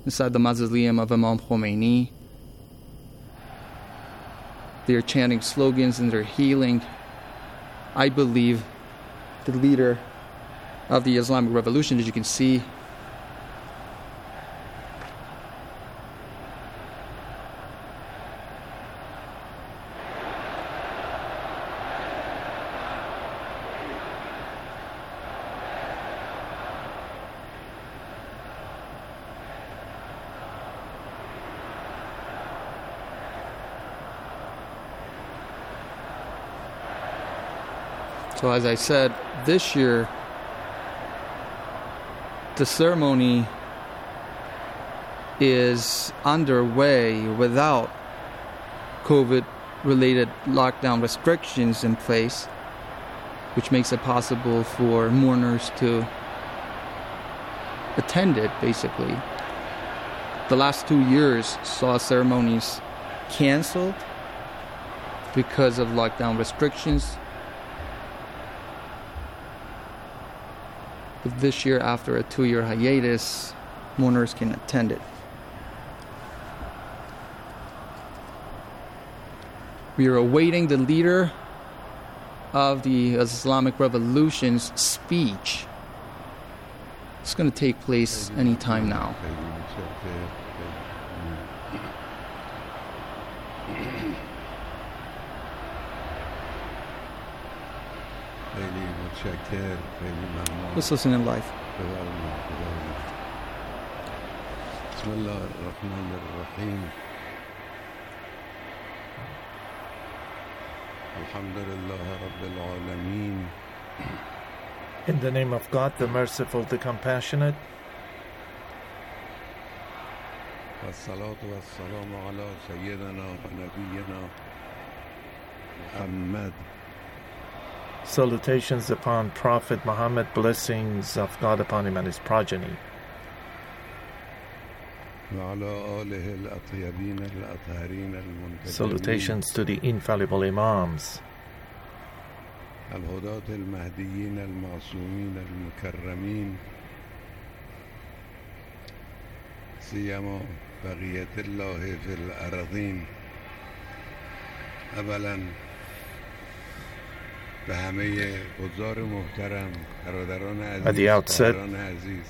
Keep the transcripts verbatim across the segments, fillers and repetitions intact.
inside the mausoleum of Imam Khomeini. They're chanting slogans and they're healing. I believe the leader of the Islamic Revolution, as you can see, so as I said, this year, the ceremony is underway without COVID-related lockdown restrictions in place, which makes it possible for mourners to attend it, basically. The last two years saw ceremonies canceled because of lockdown restrictions. But this year, after a two-year hiatus, mourners can attend it. We are awaiting the leader of the Islamic Revolution's speech. It's going to take place any time now. Let's listen in live. In the name of God, the merciful, the compassionate. Salutations upon Prophet Muhammad, blessings of God upon him and his progeny. Salutations to the infallible Imams. سيما بقية الله في الأراضين. أولاً به همه حضار محترم، برادران عزیز، خواهران عزیز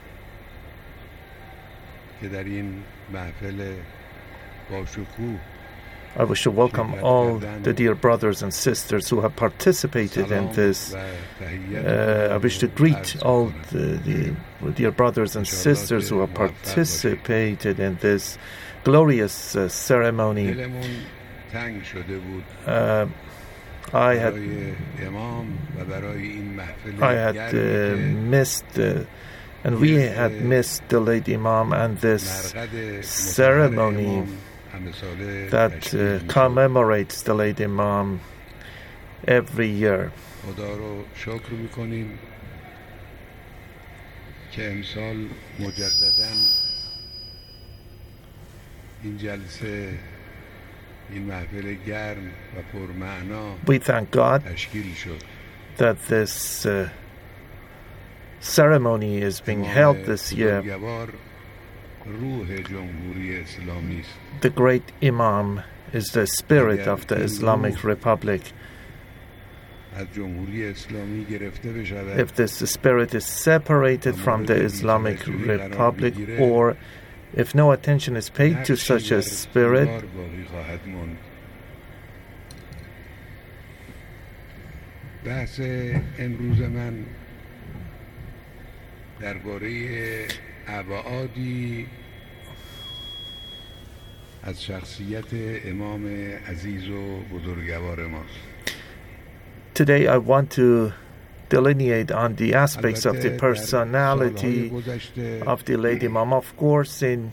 که در این محفل باشکوه I wish to welcome all the dear brothers and sisters who have participated in this. Uh, I wish to greet all the, the dear brothers and sisters who have participated in this glorious uh, ceremony. Uh, I had, I had uh, missed, uh, and we had missed the late Imam and this ceremony that uh, commemorates the late Imam every year. We thank God that this uh, ceremony is being held this year. The great Imam is the spirit of the Islamic Republic. If this spirit is separated from the Islamic Republic, or if no attention is paid to such a spirit, ابعادی از شخصیت امام عزیز و بزرگوار ماست. Today I want to delineate on the aspects of the personality of the late Imam. Of course, in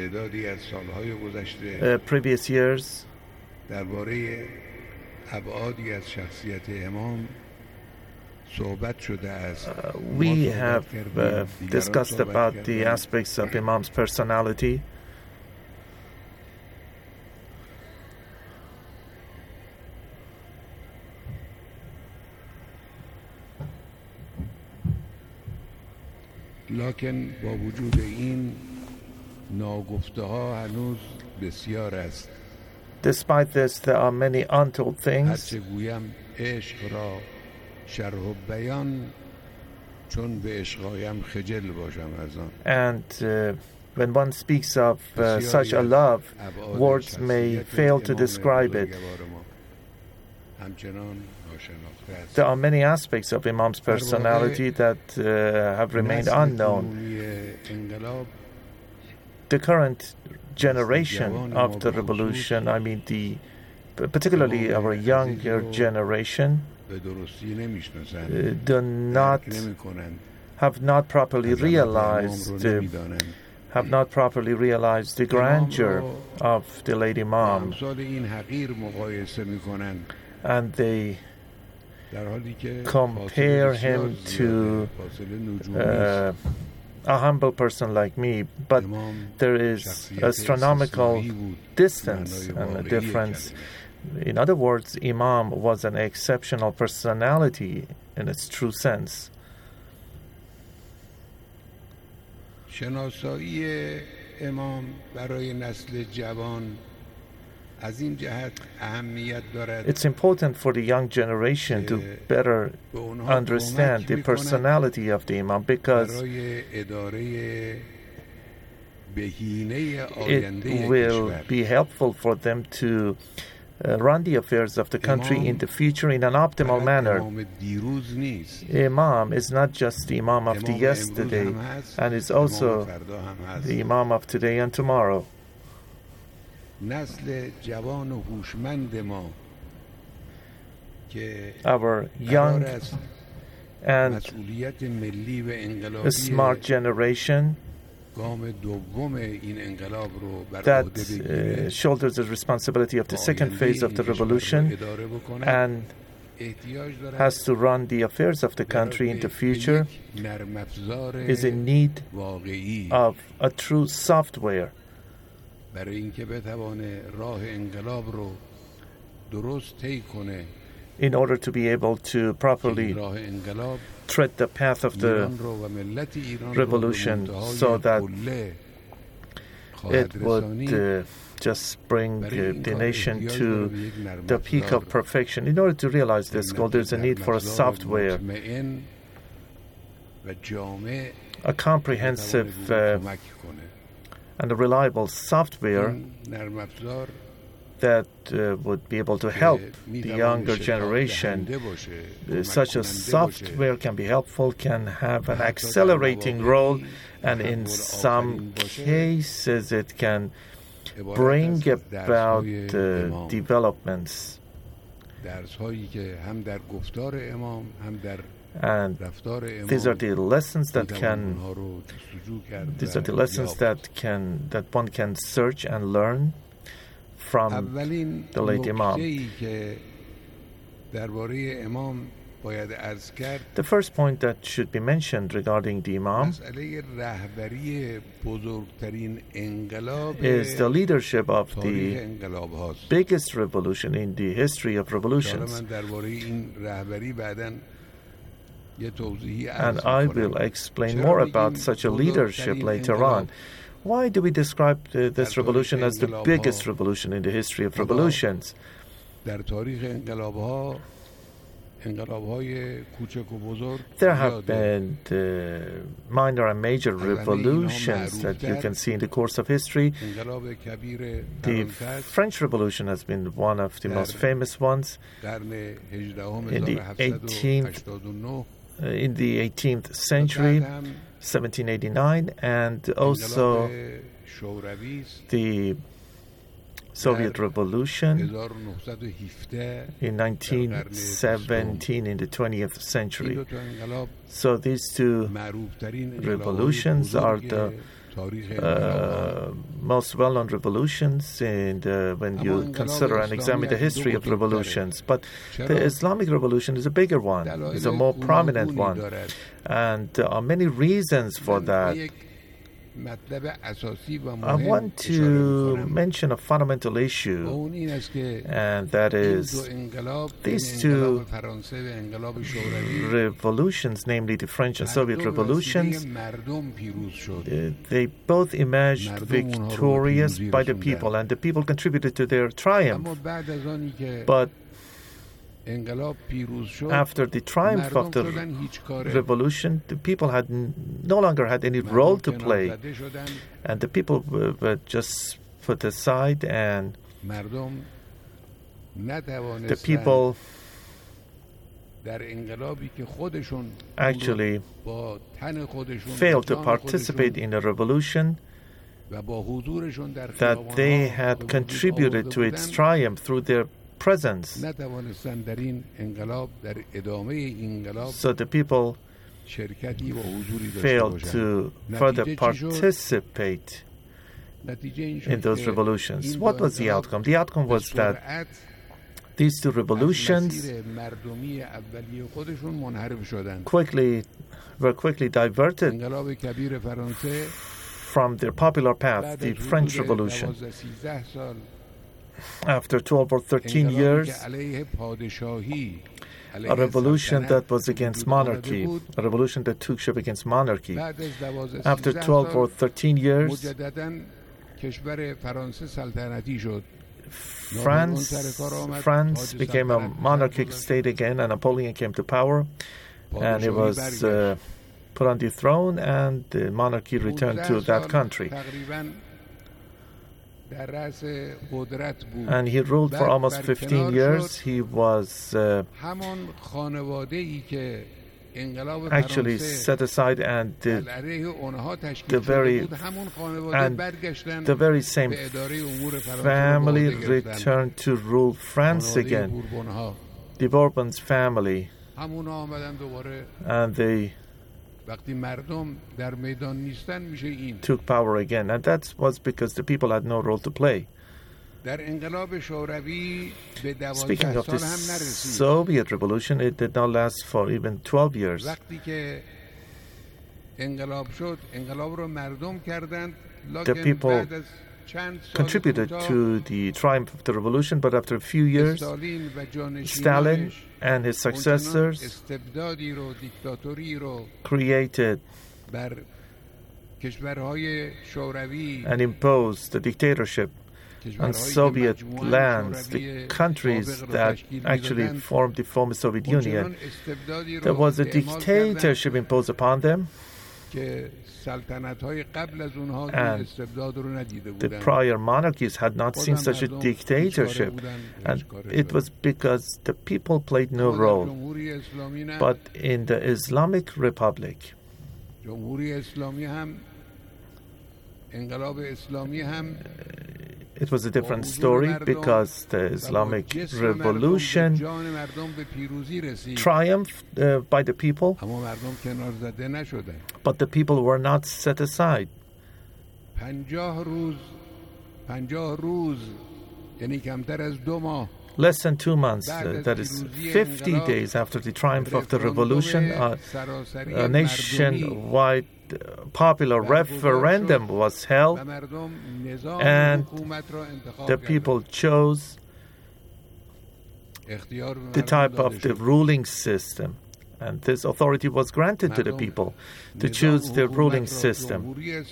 uh, previous years, درباره ابعادی از شخصیت امام Uh, we have uh, discussed about the aspects of Imam's personality. لکن با وجود این ناگفته‌ها هنوز بسیار است. Despite this, there are many untold things. هرچه گویم عشق را شرح و بیان چون به عشقایم خجل باشم از آن. And uh, when one speaks of uh, such a love, words may fail to describe it. There are many aspects of Imam's personality that uh, have remained unknown. The current generation of the revolution, I mean, the particularly our younger generation, uh, do not have not properly realized uh, have not properly realized the grandeur of the late Imam, and they compare him to uh, a humble person like me, but there is astronomical distance and a difference. In other words, Imam was an exceptional personality in its true sense. شناسایی امام برای نسل جوان از این جهت اهمیت دارد. It's important for the young generation to better understand the personality of the Imam, because it will be helpful for them to Uh, run the affairs of the country in the future in an optimal manner. Imam is not just the Imam of the yesterday, and is also the Imam of today and tomorrow. Our young and smart generation that uh, shoulders the responsibility of the second phase of the revolution and has to run the affairs of the country in the future is in need of a true software in order to be able to properly tread the path of the revolution, so that it would uh, just bring uh, the nation to the peak of perfection. In order to realize this goal, there's a need for a software, a comprehensive uh, and a reliable software that uh, would be able to help the younger generation. Uh, such a software can be helpful, can have an accelerating role, and in some cases it can bring about uh, developments. And these are the lessons that can these are the lessons that can that one can search and learn from the late Imam. The first point that should be mentioned regarding the Imam is the leadership of the biggest revolution in the history of revolutions. And I will explain more about such a leadership later on. Why do we describe uh, this revolution as the biggest revolution in the history of revolutions? There have been uh, minor and major revolutions that you can see in the course of history. The French Revolution has been one of the most famous ones. In the eighteenth, uh, in the eighteenth century, seventeen eighty-nine, and also the Soviet Revolution in nineteen seventeen, in the twentieth century. So these two revolutions are the uh, most well-known revolutions and uh, when you consider and examine the history of revolutions. But the Islamic Revolution is a bigger one, is a more prominent one, and there are many reasons for that. I want to mention a fundamental issue, and that is these two revolutions, namely the French and Soviet revolutions, they both emerged victorious by the people, and the people contributed to their triumph. But after the triumph of the revolution, the people had n- no longer had any role to play, and the people were, were just put aside, and the people actually failed to participate in a revolution that they had contributed to its triumph through their presence. So the people failed to further participate in those revolutions. What was the outcome? The outcome was that these two revolutions quickly were quickly diverted from their popular path, the French Revolution. After twelve or thirteen years, a revolution that was against monarchy, a revolution that took shape against monarchy. After twelve or thirteen years, France, France became a monarchic state again, and Napoleon came to power, and he was uh, put on the throne, and the monarchy returned to that country. And he ruled for almost fifteen years. He was uh, actually set aside, and the, the very and the very same family returned to rule France again, the Bourbons family, and they took power again, and that was because the people had no role to play. Speaking of the Soviet Revolution, it did not last for even twelve years. The people contributed to the triumph of the revolution, but after a few years, Stalin and his successors created and imposed the dictatorship on Soviet lands, the countries that actually formed the former Soviet Union. There was a dictatorship imposed upon them, and the prior monarchies had not seen such a dictatorship, and it was because the people played no role. But in the Islamic Republic, it was a different story, because the Islamic Revolution triumphed uh, by the people, but the people were not set aside. Less than two months, uh, that is fifty days after the triumph of the revolution, uh, a nationwide uh, popular referendum was held, and the people chose the type of the ruling system. And this authority was granted to the people to choose the ruling system.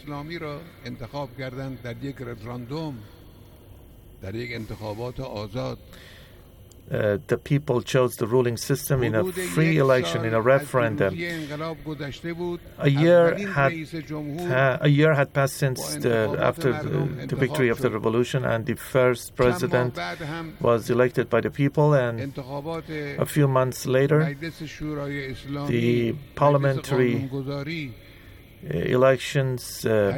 Uh, the people chose the ruling system in a free election, in a referendum. A year had uh, a year had passed since the, after the, the victory of the revolution, and the first president was elected by the people. And a few months later, the parliamentary elections uh, uh,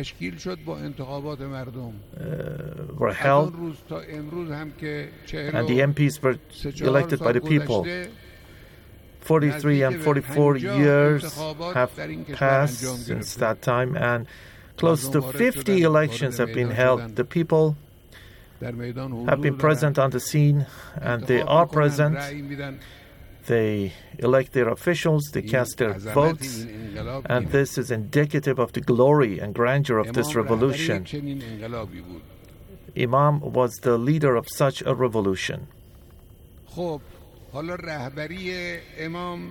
were held, and the M Ps were elected by the people. forty-three and forty-four years have passed since that time, and close to fifty elections have been held. The people have been present on the scene, and they are present They elect their officials, they cast their votes, and this is indicative of the glory and grandeur of this revolution. Imam was the leader of such a revolution. خب حالا رهبری امام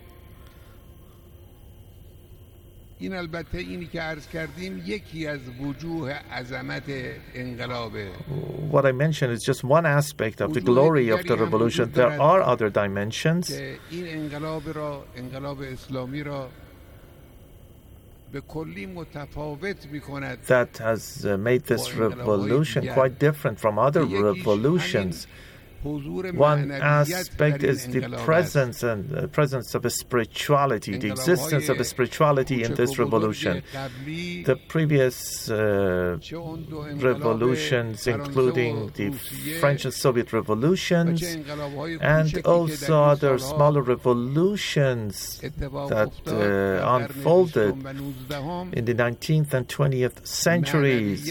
این البته اینی که عرض کردیم یکی از وجوه عظمت انقلابه. What I mentioned is just one aspect of the glory of the revolution. There are other dimensions. این انقلاب را انقلاب اسلامی را به کلی متفاوت می‌کند. That has uh, made this revolution quite different from other revolutions. One aspect is the presence and uh, presence of a spirituality, the existence of a spirituality in this revolution. The previous uh, revolutions, including the French and Soviet revolutions, and also other smaller revolutions that uh, unfolded in the nineteenth and twentieth centuries.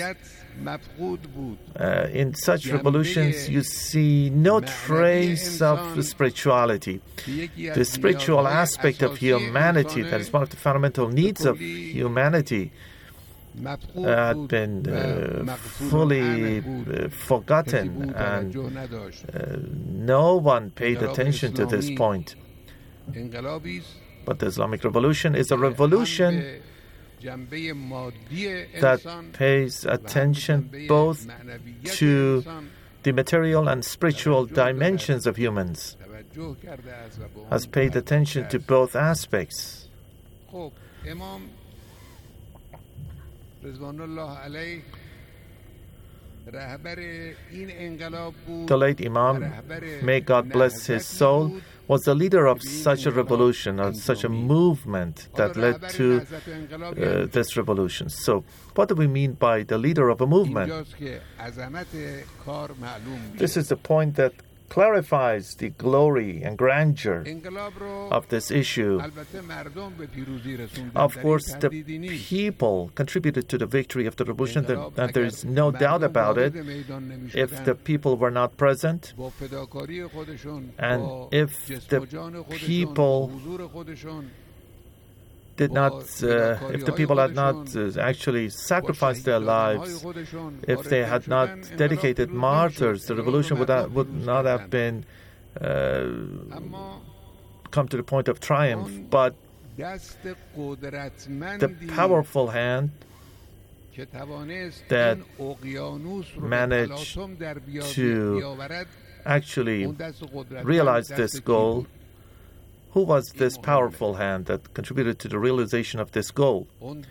Uh, in such revolutions, you see no trace of spirituality. The spiritual aspect of humanity, that is one of the fundamental needs of humanity, had been uh, fully uh, forgotten, and uh, no one paid attention to this point. But the Islamic Revolution is a revolution that pays attention both to the material and spiritual dimensions of humans, has paid attention to both aspects. The late Imam, may God bless his soul, was the leader of such a revolution, or such a movement that led to uh, this revolution. So, what do we mean by the leader of a movement? This is the point that clarifies the glory and grandeur of this issue. Of course, the people contributed to the victory of the revolution, and there is no doubt about it. If the people were not present, and if the people did not, uh, if the people had not uh, actually sacrificed their lives, if they had not dedicated martyrs, the revolution would, have, would not have been uh, come to the point of triumph. But the powerful hand that managed to actually realize this goal, who was this powerful hand that contributed to the realization of this goal?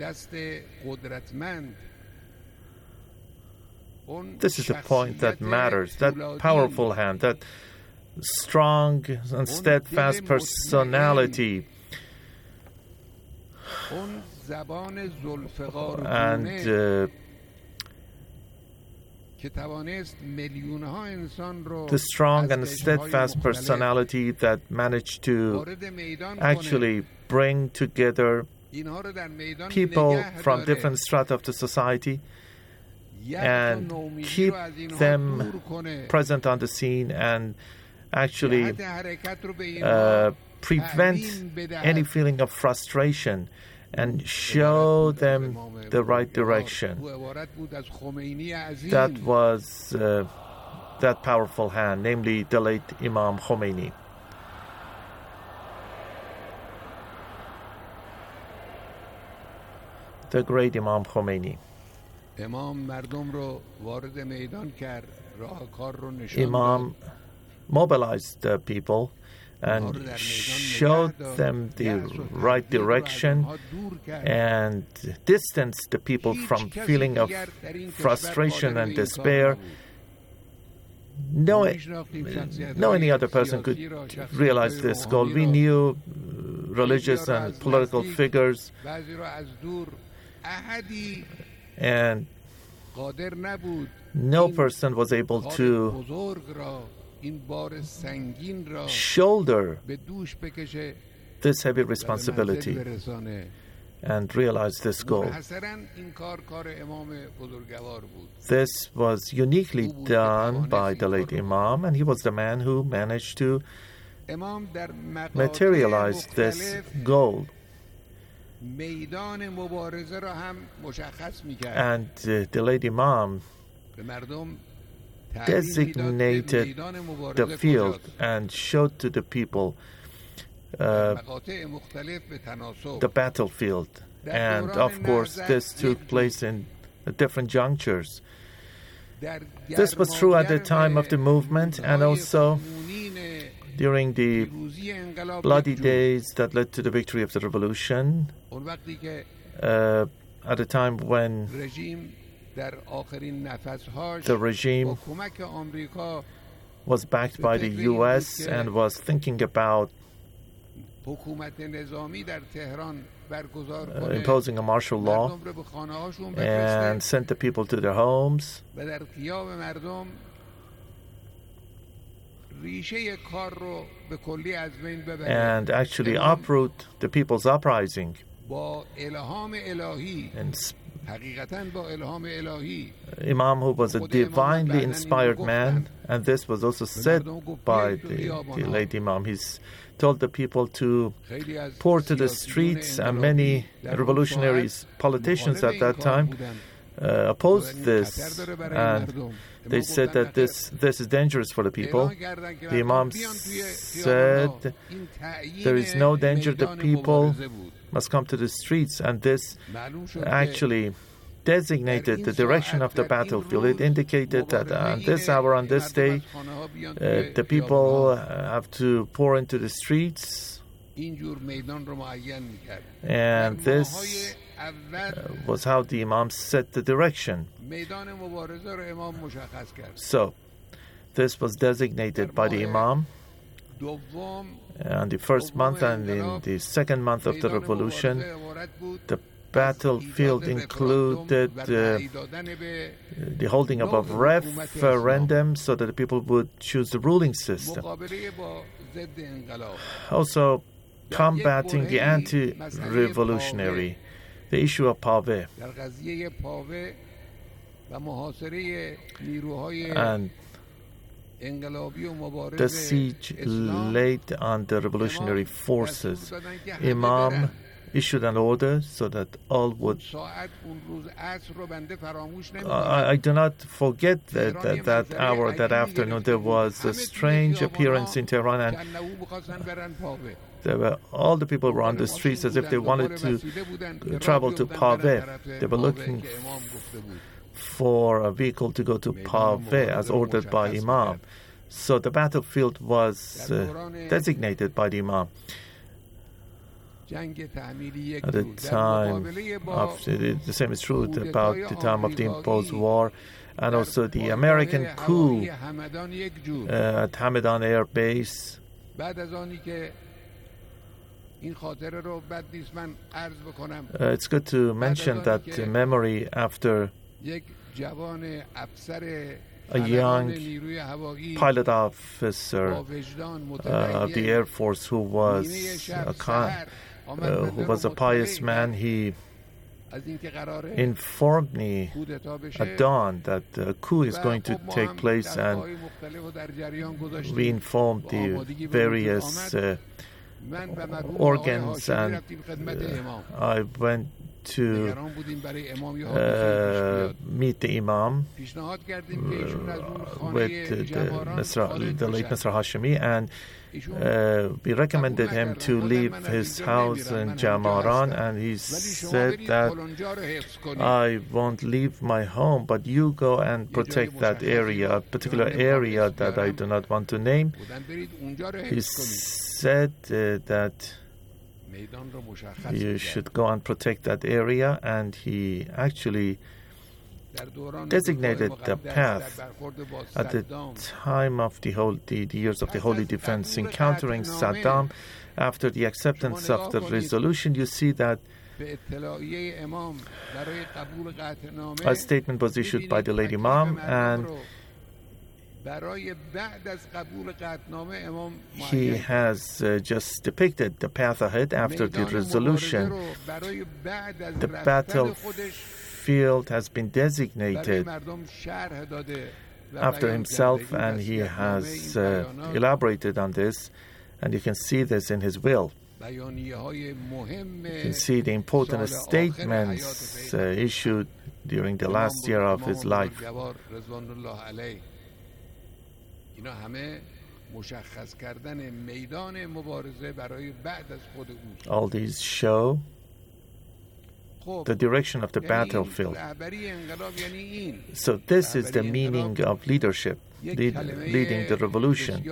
This is the point that matters. That powerful hand, that strong and steadfast personality, and uh, the strong and steadfast personality that managed to actually bring together people from different strata of the society and keep them present on the scene, and actually uh, prevent any feeling of frustration and show them the right direction. That was uh, that powerful hand, namely the late Imam Khomeini. The great Imam Khomeini. Imam mobilized the people and showed them the right direction and distanced the people from feeling of frustration and despair. No, no any other person could realize this goal. We knew religious and political figures, and no person was able to shoulder this heavy responsibility and realize this goal. This was uniquely done by the late Imam, and he was the man who managed to materialize this goal. And uh, the late Imam designated the field and showed to the people uh, the battlefield. And of course, this took place in different junctures. This was true at the time of the movement and also during the bloody days that led to the victory of the revolution, uh, at a time when the regime was backed by the U S and was thinking about uh, imposing a martial law and sent the people to their homes. And actually uproot the people's uprising. And Imam, who was a divinely inspired man, and this was also said by the, the late Imam, he's told the people to pour to the streets, and many revolutionary politicians at that time uh, opposed this, and they said that this this is dangerous for the people. The Imam said there is no danger, the people must come to the streets, and this actually designated the direction of the battlefield. It indicated that on this hour, on this day, uh, the people uh, have to pour into the streets, and this uh, was how the Imam set the direction. So, this was designated by the Imam. And the first month and in the second month of the revolution, the battlefield included uh, the holding of a referendum so that the people would choose the ruling system. Also, combating the anti-revolutionary, the issue of Pave. And the siege laid on the revolutionary forces. Imam issued an order so that all would. I, I do not forget that, that that hour, that afternoon, there was a strange appearance in Tehran, and there were, all the people were on the streets as if they wanted to travel to Pave. They were looking for a vehicle to go to Pave as ordered by Imam. So the battlefield was uh, designated by the Imam. At the time of the, the same is true about the time of the imposed war, and also the American coup uh, at Hamadan Air Base. Uh, it's good to mention that uh, memory after a young pilot officer uh, of the Air Force who was a con- uh, who was a pious man. He informed me at dawn that a coup is going to take place, and we informed the various uh, organs, and uh, I went to uh, meet the Imam uh, with the, the, the late Mister Hashemi, and uh, we recommended him to leave his house in Jamaran, and he said that I won't leave my home, but you go and protect that area, a particular area that I do not want to name. He said uh, that you should go and protect that area, and he actually designated the path at the time of the, whole, the, the years of the Holy Defense, encountering Saddam. After the acceptance of the resolution, you see that a statement was issued by the late Imam, and he has uh, just depicted the path ahead after the resolution. The battlefield has been designated after himself, and he has uh, elaborated on this. And you can see this in his will. You can see the important statements uh, issued during the last year of his life. All these show the direction of the battlefield. So this is the meaning of leadership, lead, leading the revolution.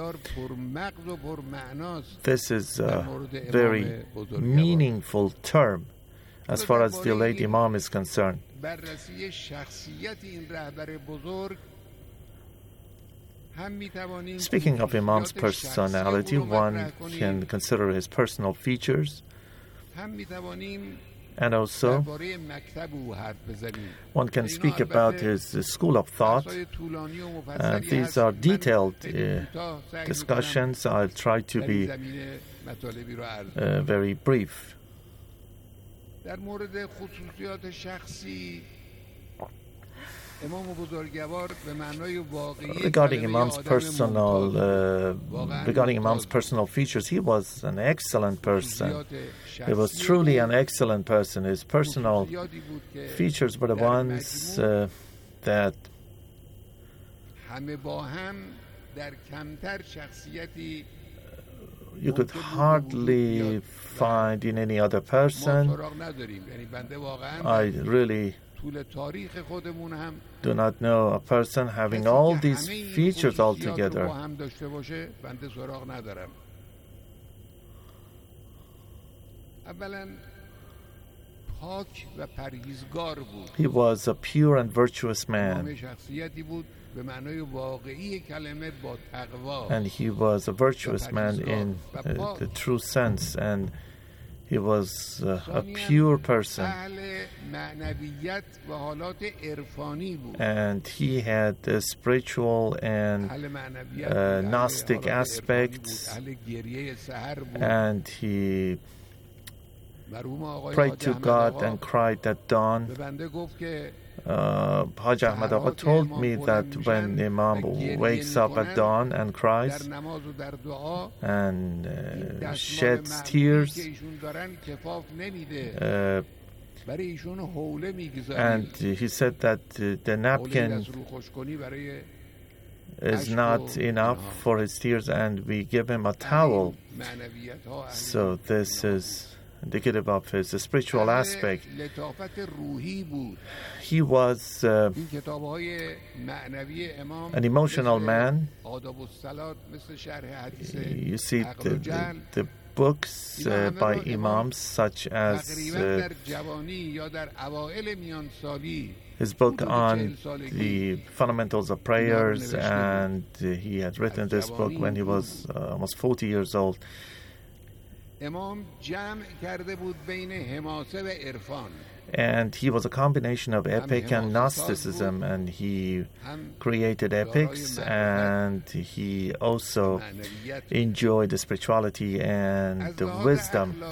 This is a very meaningful term as far as the late Imam is concerned. Speaking of Imam's personality, one can consider his personal features, and also one can speak about his uh, school of thought. Uh, these are detailed uh, discussions. I'll try to be uh, very brief. Regarding Imam's personal, uh, regarding Imam's personal features, he was an excellent person. He was truly an excellent person. His personal features were the ones uh, that you could hardly find in any other person. I really do not know a person having all these features altogether. He was a pure and virtuous man, and he was a virtuous man in uh, the true sense, and he was uh, a pure person, and he had uh, spiritual and uh, Gnostic aspects, and he prayed to God and cried at dawn. Uh, Haj Ahmad Agha told me that when Imam wakes up at dawn and cries and uh, sheds tears, uh, and he said that uh, the napkin is not enough for his tears, and we give him a towel. So this is indicative of his spiritual aspect. He was uh, an emotional man. You see the, the, the books uh, by Imams such as uh, his book on the fundamentals of prayers, and uh, he had written this book when he was uh, almost forty years old. And he was a combination of epic and Gnosticism, and he created epics, and he also enjoyed the spirituality and the wisdom.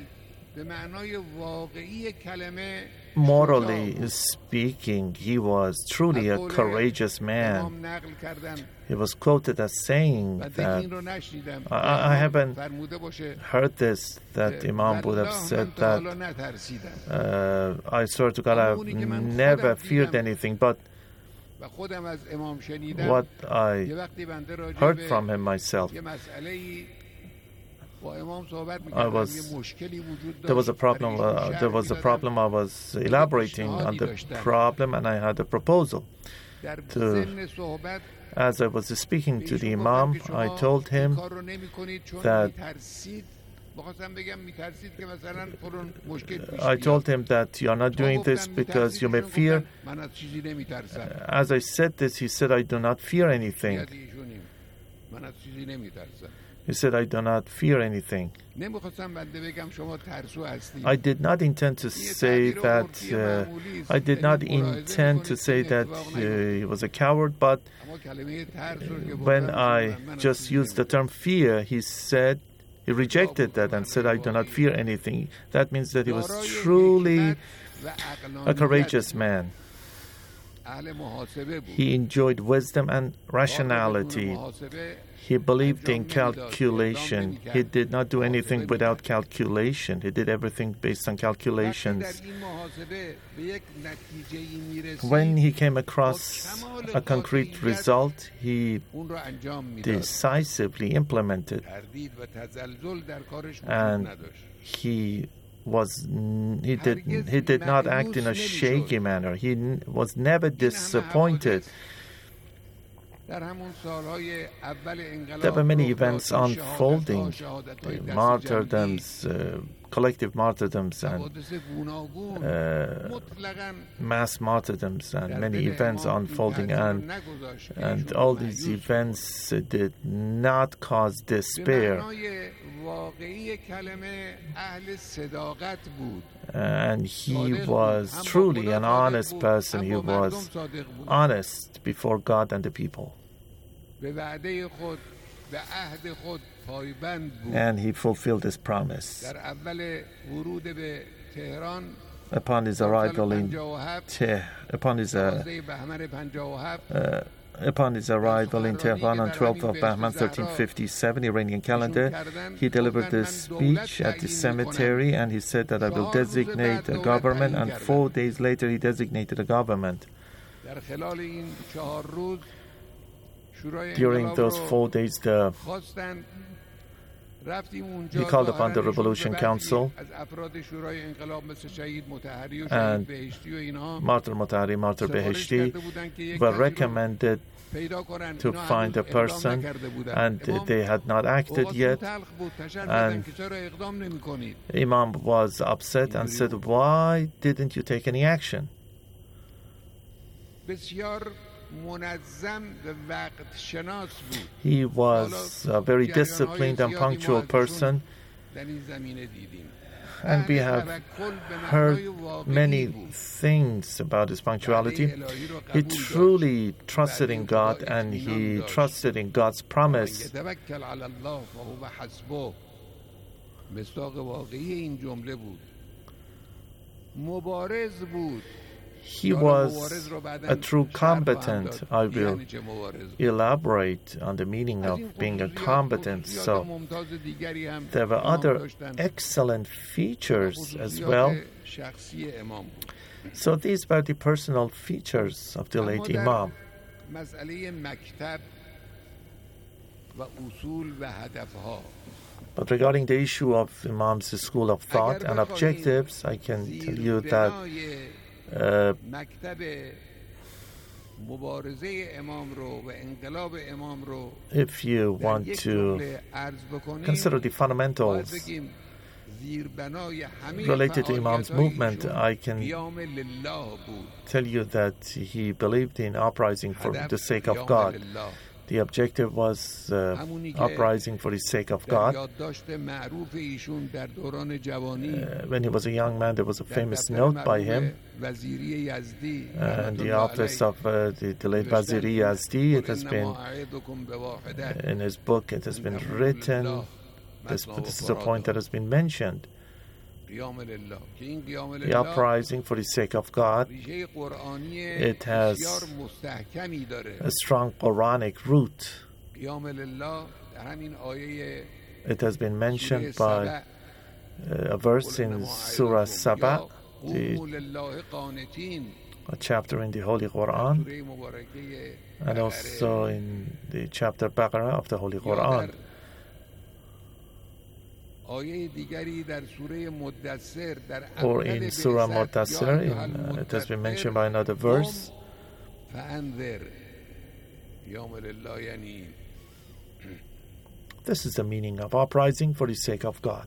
Morally speaking, he was truly a courageous man. He was quoted as saying that, I, I haven't heard this, that Imam would have said that, uh, I swear to God, I've never feared anything, but what I heard from him myself, I was there was a problem. Uh, there was a problem. I was elaborating on the problem, and I had a proposal. To, as I was speaking to the Imam, I told him that I told him that you are not doing this because you may fear. As I said this, he said, "I do not fear anything." He said, I do not fear anything. I did not intend to say that, uh, I did not intend to say that uh, he was a coward, but when I just used the term fear, he said, he rejected that and said, I do not fear anything. That means that he was truly a courageous man. He enjoyed wisdom and rationality. He believed in calculation. He did not do anything without calculation. He did everything based on calculations. When he came across a concrete result, he decisively implemented. And he was he did he did not act in a shaky manner. He n- was never disappointed. There were many events unfolding, the martyrdoms, uh, collective martyrdoms, and uh, mass martyrdoms, and many events unfolding, and and all these events uh, did not cause despair. And he was truly an honest person. He was honest before God and the people. And he fulfilled his promise. Upon his arrival in Te- upon his uh, uh, Upon his arrival in Tehran on twelfth of Bahman thirteen fifty-seven, Iranian calendar, he delivered this speech at the cemetery, and he said that I will designate a government, and four days later he designated a government. During those four days, the he called upon the Revolution Council and Martyr Motahari, Martyr Beheshti were recommended to find a person, and they had not acted yet. And Imam was upset and said, "Why didn't you take any action?" He was a very disciplined and punctual person, and we have heard many things about his punctuality. He truly trusted in God, and he trusted in God's promise. He was a true combatant. I will elaborate on the meaning of being a combatant. So there were other excellent features as well. So these were the personal features of the late Imam. But regarding the issue of Imam's school of thought and objectives, I can tell you that Uh, if you want to consider the fundamentals related to Imam's movement, I can tell you that he believed in uprising for the sake of God. The objective was uh, uprising for the sake of God. Uh, when he was a young man, there was a famous note by him, and the office of uh, the, the late Waziri Yazdi. It has been uh, in his book. It has been written. This, this is a point that has been mentioned. The uprising for the sake of God, it has a strong Quranic root. It has been mentioned by uh, a verse in Surah Saba, the, a chapter in the Holy Quran, and also in the chapter Baqarah of the Holy Quran. Or in Surah Mudassir, in, uh, it has been mentioned by another verse. This is the meaning of uprising for the sake of God.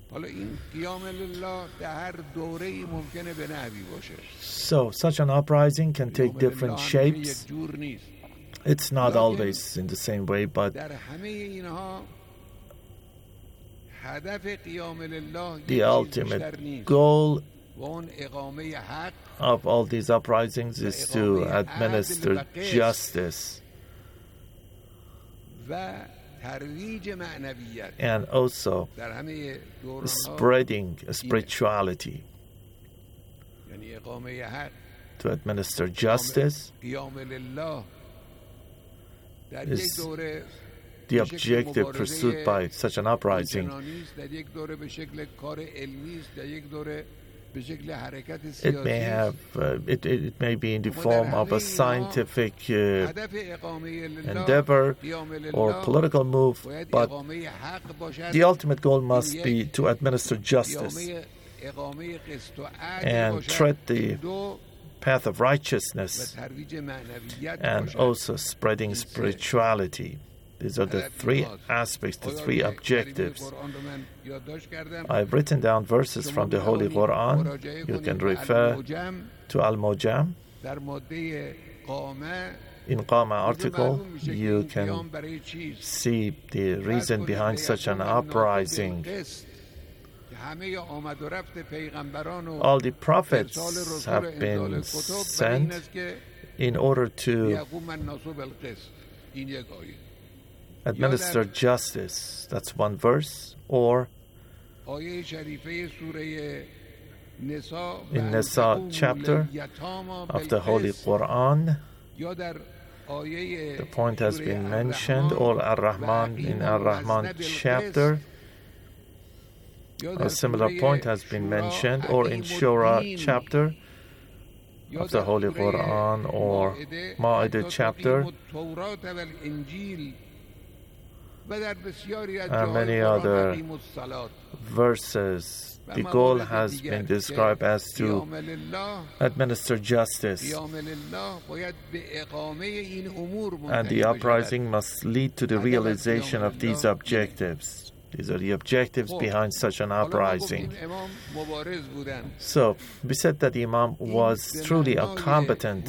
So, such an uprising can take different shapes. It's not always in the same way, but the ultimate goal of all these uprisings is to administer justice and also spreading spirituality, to to administer justice. Is the objective pursued by such an uprising. It may have, uh, it, it may be in the form of a scientific uh, endeavor or political move, but the ultimate goal must be to administer justice and tread the path of righteousness and also spreading spirituality. These are the three aspects, the three objectives. I've written down verses from the Holy Quran. You can refer to Al-Mujam. In Qama article, you can see the reason behind such an uprising. All the prophets have been sent in order to administer justice. That's one verse. Or in Nisa chapter of the Holy Quran, the point has been mentioned, or Ar-Rahman in Ar-Rahman chapter, a similar point has been mentioned, or in Shura chapter of the Holy Quran, or Ma'idah chapter, and many other verses. The goal has been described as to administer justice, and the uprising must lead to the realization of these objectives. These are the objectives behind such an uprising. So, we said that the Imam was truly a combatant.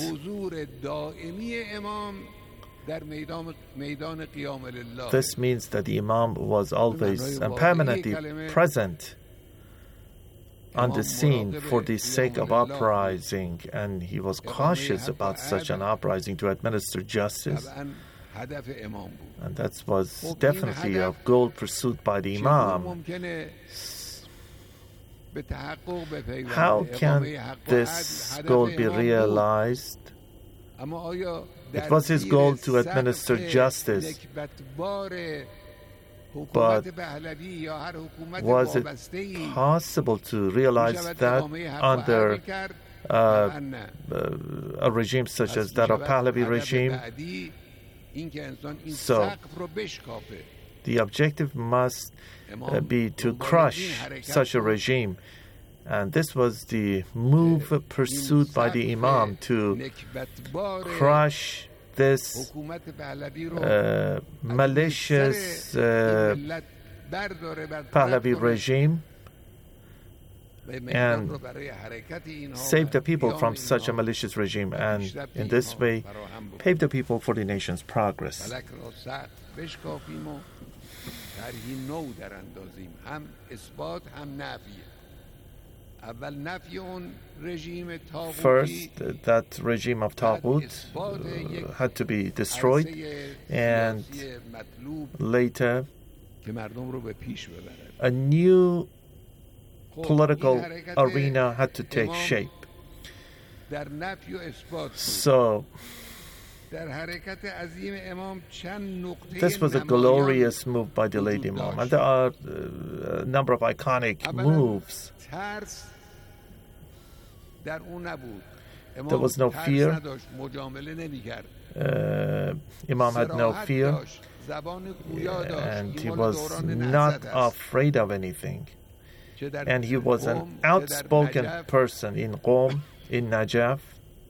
This means that the Imam was always and permanently present on the scene for the sake of uprising, and he was cautious about such an uprising to administer justice. And that was definitely a goal pursued by the Imam. How can this goal be realized? It was his goal to administer justice, but was it possible to realize that under uh, uh, a regime such as that of Pahlavi regime? So, the objective must uh, be to crush such a regime. And this was the move pursued by the Imam, to crush this uh, malicious uh, Pahlavi regime and save the people from such a malicious regime, and in this way pave the people for the nation's progress. First, that regime of Taghut uh, had to be destroyed, and later a new political arena had to take shape. So, this was a glorious move by the late Imam, and there are uh, a number of iconic moves. There was no fear. Uh, Imam had no fear, and he was not afraid of anything. And he was an outspoken person in Qom, in Najaf.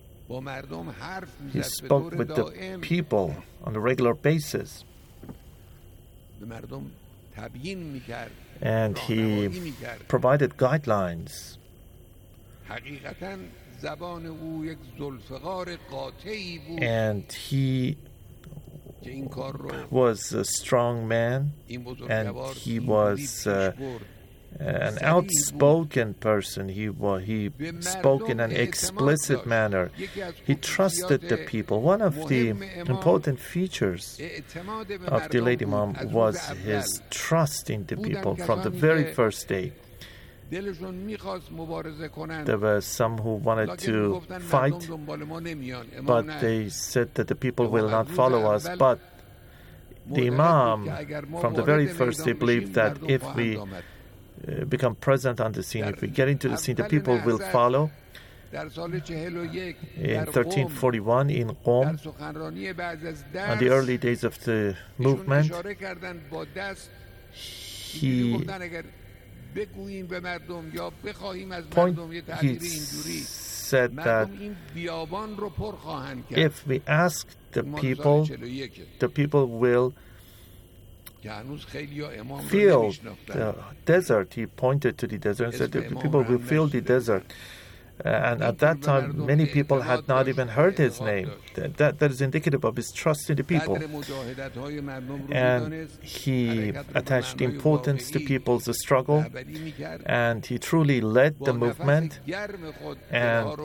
He spoke with the people on a regular basis. And he provided guidelines. And he was a strong man, and he was uh, an outspoken person. He was, he spoke in an explicit manner. He trusted the people. One of the important features of the late Imam was his trust in the people from the very first day. There were some who wanted to fight, but they said that the people will not follow us. But the Imam, from the very first, they believed that if we uh, become present on the scene, if we get into the scene, the people will follow. In thirteen forty-one, in Qom, on the early days of the movement, he point, he said that if we ask the people, the people will feel the desert. He pointed to the desert and said that the people will feel the desert. Uh, and at that time, many people had not even heard his name. That, that, that is indicative of his trust in the people. And he attached importance to people's struggle, and he truly led the movement, and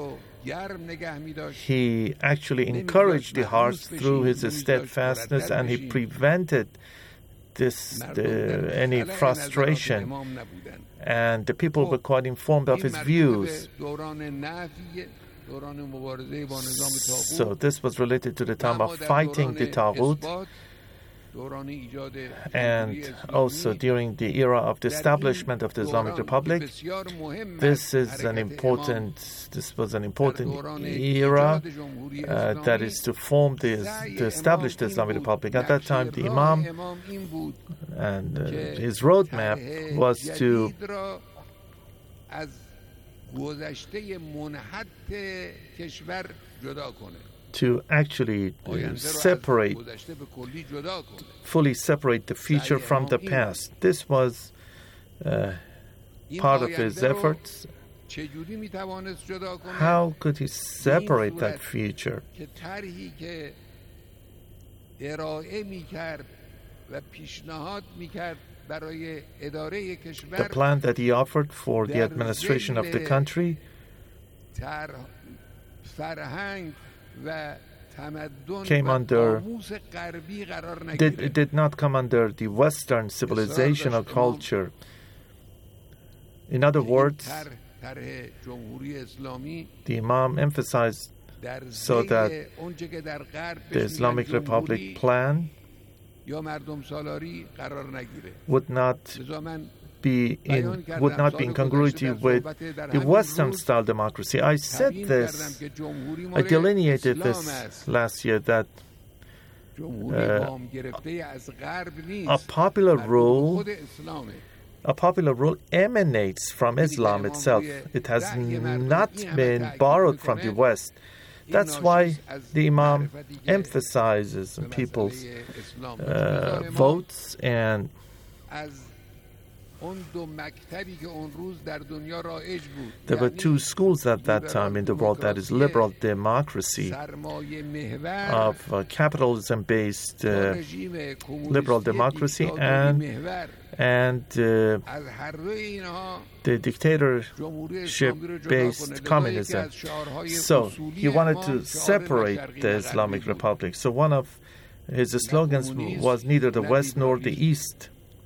he actually encouraged the hearts through his steadfastness, and he prevented this the, any frustration. And the people were quite informed of his views. So this was related to the time of fighting the Taghut, and also during the era of the establishment of the Islamic Republic. This is an important, this was an important era, uh, that is to form the, to establish the Islamic Republic. At that time, the Imam and uh, his roadmap was to to actually uh, separate, fully separate the future from the past. This was uh, part of his efforts. How could he separate that future? The plan that he offered for the administration of the country came under, did, it did not come under the Western civilization or culture. In other words, the Imam emphasized so that the Islamic Republic plan would not be in would not be in congruity with the Western style democracy. I said this, I delineated this last year, that uh, a popular rule a popular rule emanates from Islam itself. It has not been borrowed from the West. That's why the Imam emphasizes people's uh, votes, and there were two schools at that time in the world, that is liberal democracy, of uh, capitalism-based uh, liberal democracy, and and uh, the dictatorship-based communism. So he wanted to separate the Islamic Republic. So one of his slogans was neither the West nor the East,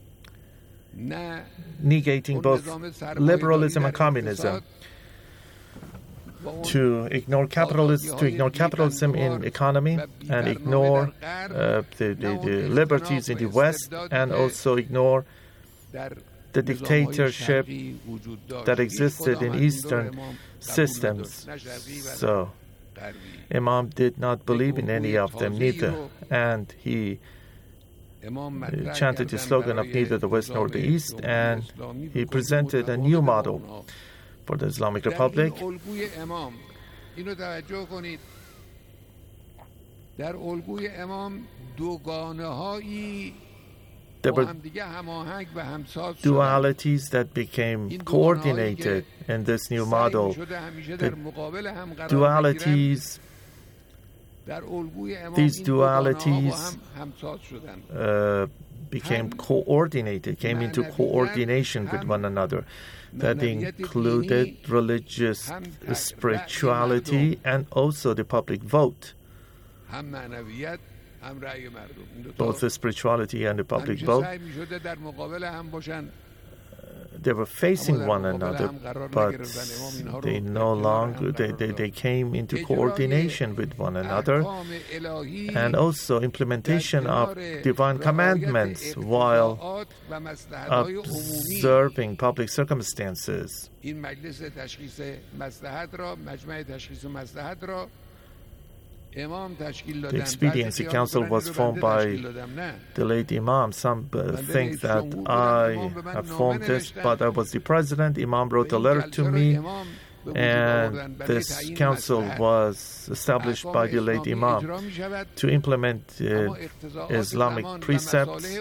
negating both liberalism and communism. To ignore capitalism, to ignore capitalism in economy, and ignore uh, the, the, the liberties in the West, and also ignore the dictatorship that existed in Eastern systems. So Imam did not believe in any of them, neither, and he uh, chanted the slogan of neither the West nor the East, and he presented a new model for the Islamic Republic. There were dualities that became coordinated in this new model. The dualities, these dualities uh, became coordinated, came into coordination with one another. That included religious spirituality and also the public vote. Both the spirituality and the public vote they were facing one another, but they no longer they, they, they came into coordination with one another, and also implementation of divine commandments while observing public circumstances. The Expediency Council was formed by the late Imam. Some uh, think that I have formed this, but I was the president. Imam wrote a letter to me, and this council was established by the late Imam to implement uh, Islamic precepts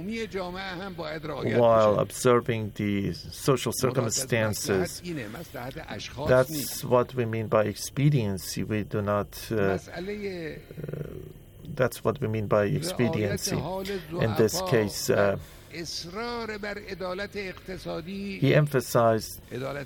while observing the social circumstances. That's what we mean by expediency. We do not uh, uh, that's what we mean by expediency. In this case, uh, he emphasized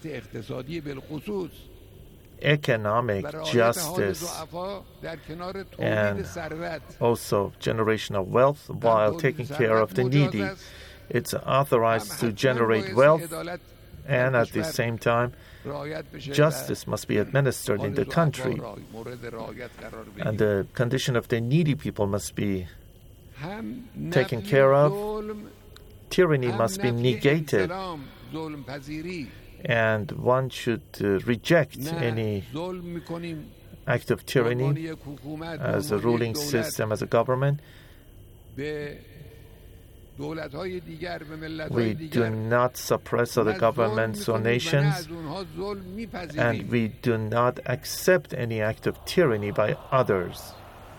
economic justice and also generation of wealth while taking care of the needy. It's authorized to generate wealth, and at the same time, justice must be administered in the country, and the condition of the needy people must be taken care of. Tyranny must be negated, and one should uh, reject any act of tyranny as a ruling system, as a government. We do not suppress other governments or nations, and we do not accept any act of tyranny by others.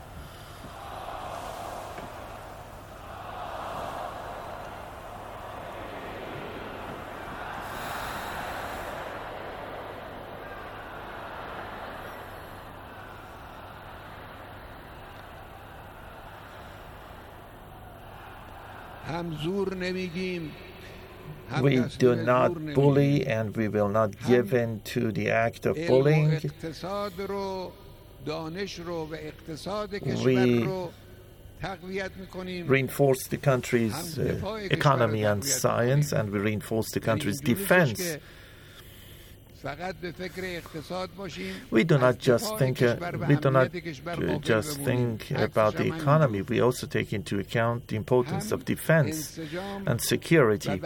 We do not bully, and we will not give in to the act of bullying. We reinforce the country's uh, economy and science, and we reinforce the country's defense. We do not just think. Uh, we do not uh, just think about the economy. We also take into account the importance of defense and security.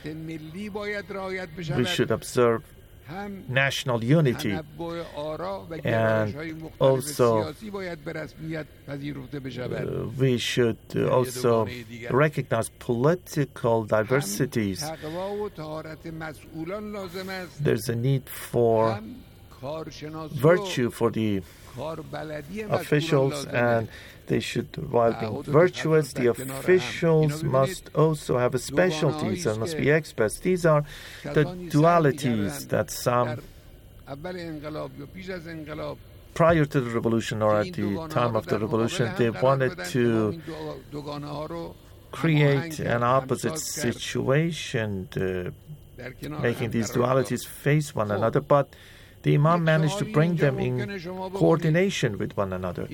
We should observe national unity, and also uh, we should uh, also recognize political diversities. There's a need for virtue for the officials, and they should, while being virtuous, the officials must also have specialties and must be experts. These are the dualities that some, prior to the revolution or at the time of the revolution, they wanted to create an opposite situation, uh, making these dualities face one another, but the Imam managed to bring them in coordination with one another.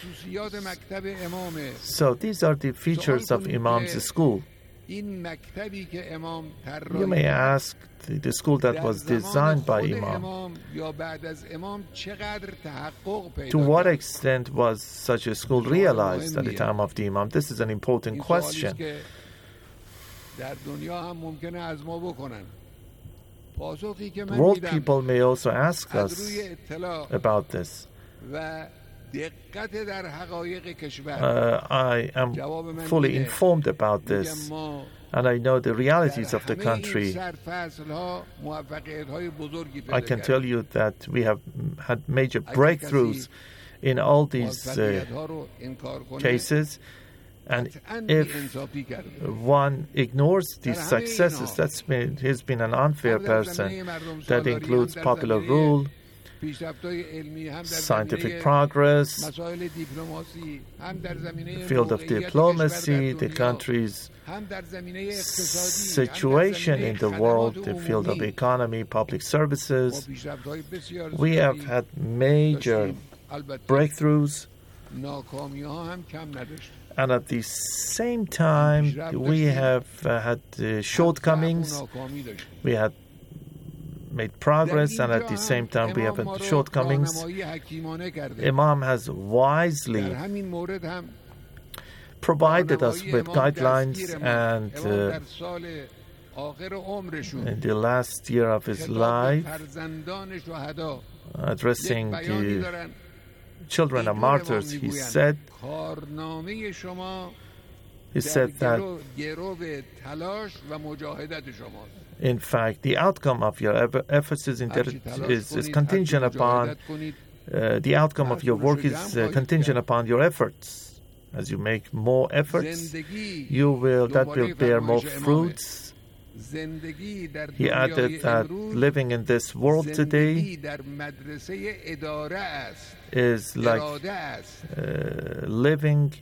So these are the features of Imam's school. You may ask, the, the school that was designed by Imam, to what extent was such a school realized at the time of the Imam? This is an important question. World people may also ask us about this. Uh, I am fully informed about this, and I know the realities of the country. I can tell you that we have had major breakthroughs in all these uh, cases. And if one ignores these successes, that's been, he's been an unfair person. That includes popular rule, scientific progress, field of diplomacy, the country's situation in the world, the field of economy, public services. We have had major breakthroughs. And at the same time, we have uh, had uh, shortcomings. We had made progress, and at the same time, we have had shortcomings. Imam has wisely provided us with guidelines, and uh, in the last year of his life, addressing the children of martyrs, he said, he said that, in fact, the outcome of your efforts is, is, is contingent upon, uh, the outcome of your work is uh, contingent upon your efforts. As you make more efforts, you will, that will bear more fruits. He added that living in this world today is like uh, living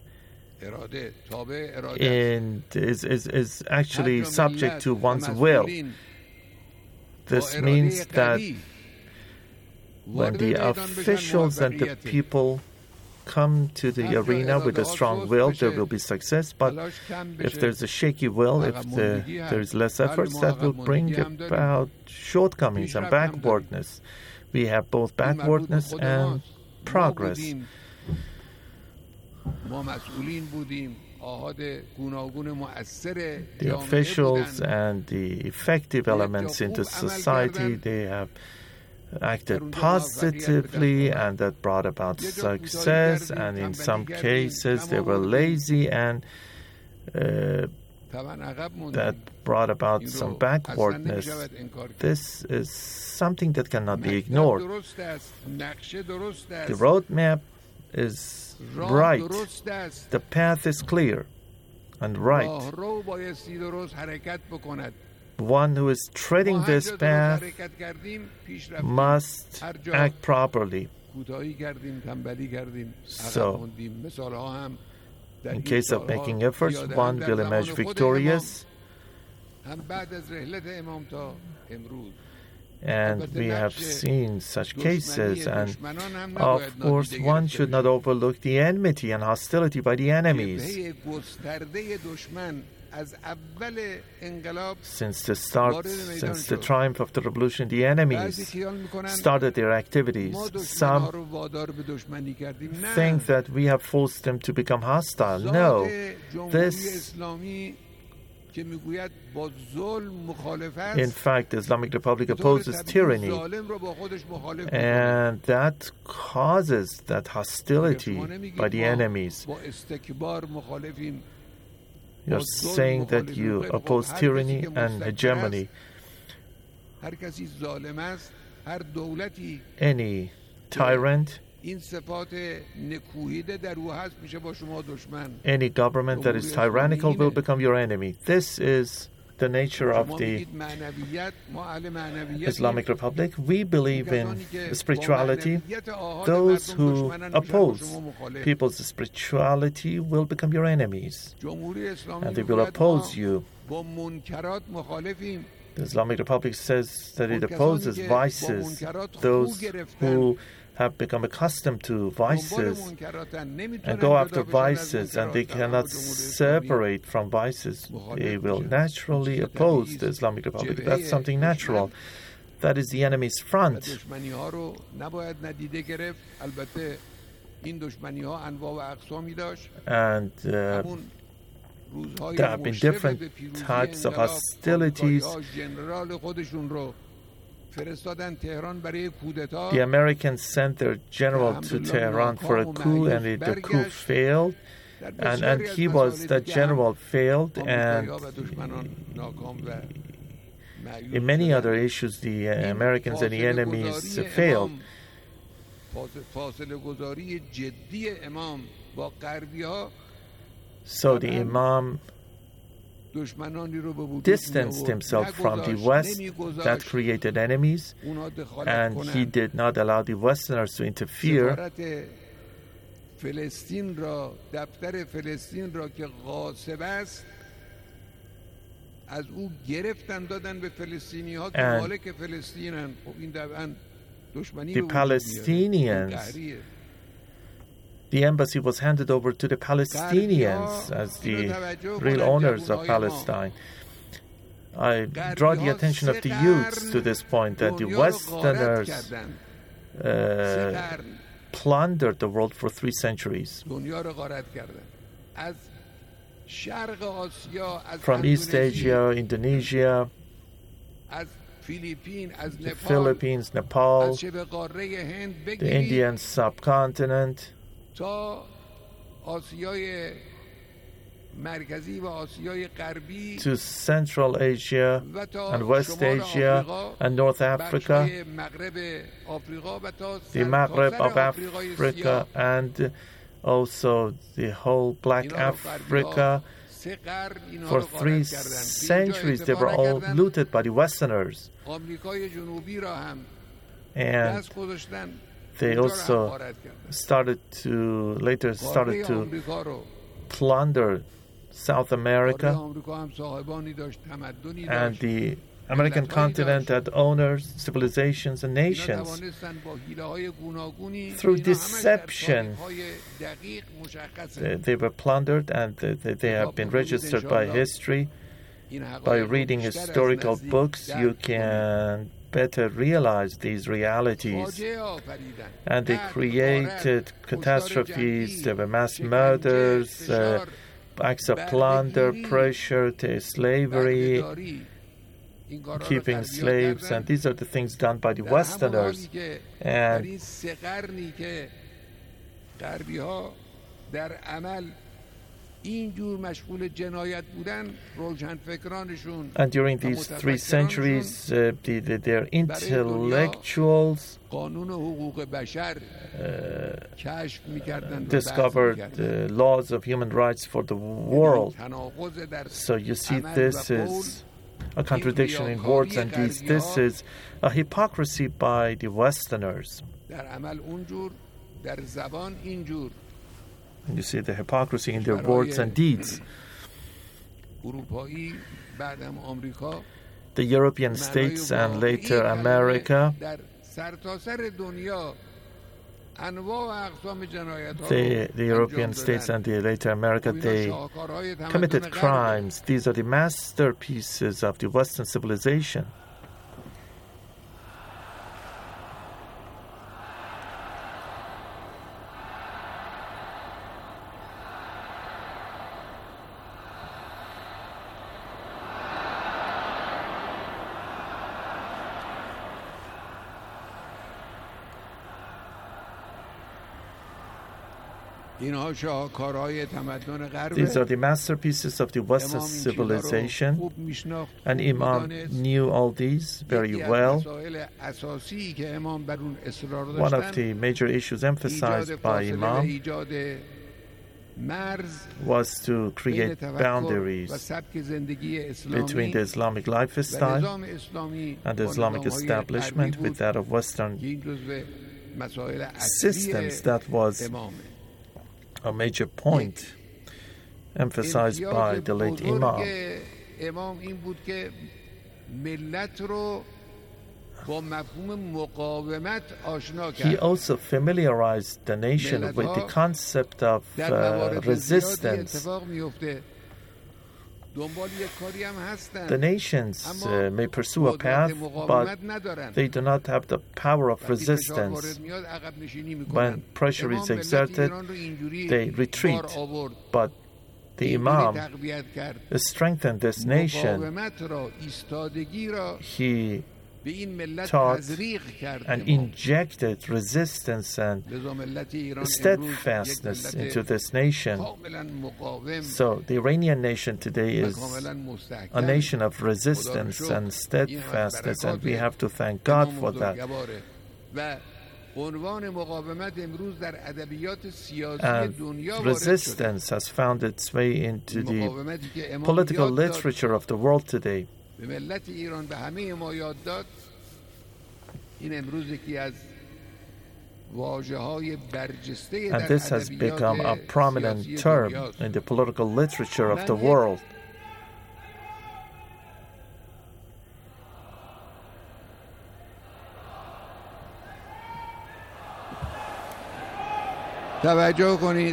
in is, is, is actually subject to one's will. This means that when the officials and the people come to the arena with a strong will, there will be success. But if there's a shaky will, if the, there's less efforts, that will bring about shortcomings and backwardness. We have both backwardness and progress. The officials and the effective elements in the society, they have acted positively, and that brought about success, and in some cases they were lazy, and uh, that brought about some backwardness. This is something that cannot be ignored. The roadmap is right. The path is clear and right. One who is treading this path must act properly. So, in case of making efforts, one will emerge victorious. And we have seen such cases, and of course one should not overlook the enmity and hostility by the enemies. Since the start, since the triumph of the revolution, the enemies started their activities. Some think that we have forced them to become hostile. No, this, in fact, the Islamic Republic opposes tyranny, and that causes that hostility by the enemies. You're saying that you oppose tyranny and hegemony. Any tyrant, any government that is tyrannical will become your enemy. This is the nature of the Islamic Republic. We believe in spirituality. Those who oppose people's spirituality will become your enemies, and they will oppose you. The Islamic Republic says that it opposes vices. Those who have become accustomed to vices and go after vices, and they cannot separate from vices, they will naturally oppose the Islamic Republic. That's something natural. That is the enemy's front. And uh, there have been different types of hostilities. The Americans sent their general to Tehran for a coup, and it, the coup failed. And, and he was, that general failed, and in many other issues, the uh, Americans and the enemies uh, failed. So the Imam distanced himself from the West that created enemies, and he did not allow the Westerners to interfere. And the Palestinians the embassy was handed over to the Palestinians as the real owners of Palestine. I draw the attention of the youths to this point, that the Westerners uh, plundered the world for three centuries. From East Asia, Indonesia, the Philippines, Nepal, the Indian subcontinent, to Central Asia and West Asia and North Africa, the Maghreb of Africa, and also the whole Black Africa. For three centuries they were all looted by the Westerners, and they also started to later started to plunder South America, and the American continent had owners, civilizations, and nations. Through deception, they, they were plundered, and they, they have been registered by history. By reading historical books, you can better realize these realities. And they created catastrophes, there were mass murders, uh, acts of plunder, pressure, slavery, keeping slaves, and these are the things done by the Westerners. And And during these three centuries, uh, the, the, their intellectuals uh, discovered the laws of human rights for the world. So you see, this is a contradiction in words and deeds. This is a hypocrisy by the Westerners. And you see the hypocrisy in their words and deeds. The European states and later America, the, the European states and the later America, they committed crimes. These are the masterpieces of the Western civilization. These are the masterpieces of the Western civilization, and Imam knew all these very well. One of the major issues emphasized by Imam was to create boundaries between the Islamic lifestyle and the Islamic establishment with that of Western systems. That was a major point emphasized by the late Imam. He also familiarized the nation with the concept of uh, resistance. The nations uh, may pursue a path, but they do not have the power of resistance. When pressure is exerted, they retreat. But the Imam strengthened this nation. He taught and injected resistance and steadfastness into this nation. So the Iranian nation today is a nation of resistance and steadfastness, and we have to thank God for that. And resistance has found its way into the political literature of the world today. And this has become a prominent term in the political literature of the world. توجه کنید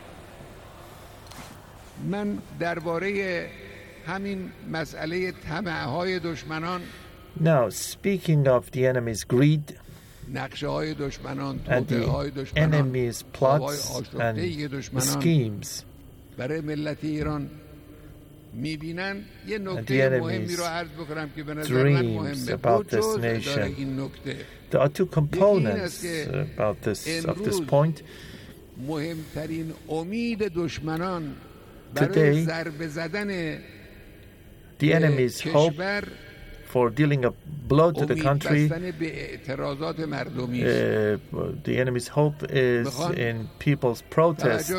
من درباره همین مسئله طمع‌های دشمنان Now, speaking of the enemy's greed نقشه‌های دشمنان and توطئه‌های the دشمنان enemy's plots and schemes برای ملت ایران میبینن یه and the نکته مهمی enemy's رو عرض بکنم که به نظر من dreams مهمه about دو this جزء داره nation. این نکته There are two components about this of this point. مهمترین امید دشمنان Today, برای ضربه زدن The enemy's hope کشور for dealing a blow to the امید country, بستن به اعتراضات مردمی uh, the enemy's hope is میخوان in people's protests